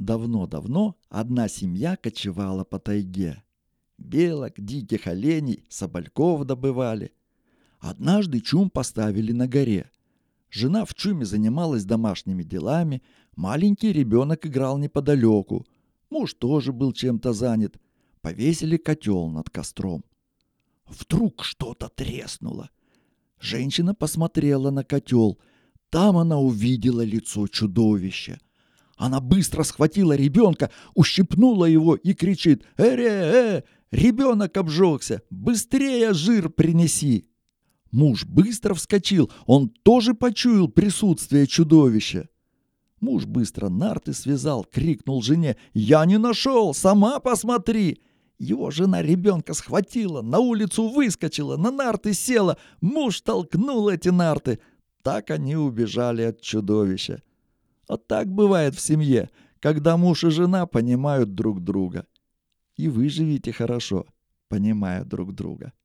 Давно-давно одна семья кочевала по тайге. Белок, диких оленей, собольков добывали. Однажды чум поставили на горе. Жена в чуме занималась домашними делами, маленький ребенок играл неподалеку. Муж тоже был чем-то занят. Повесили котел над костром. Вдруг что-то треснуло. Женщина посмотрела на котел. Там она увидела лицо чудовища. Она быстро схватила ребенка, ущипнула его и кричит: ребенок обжегся! Быстрее жир принеси!» Муж быстро вскочил, он тоже почуял присутствие чудовища. Муж быстро нарты связал, крикнул жене: «Я не нашел, сама посмотри!» Его жена ребенка схватила, на улицу выскочила, на нарты села, муж толкнул эти нарты. Так они убежали от чудовища. Вот так бывает в семье, когда муж и жена понимают друг друга. И вы живите хорошо, понимая друг друга.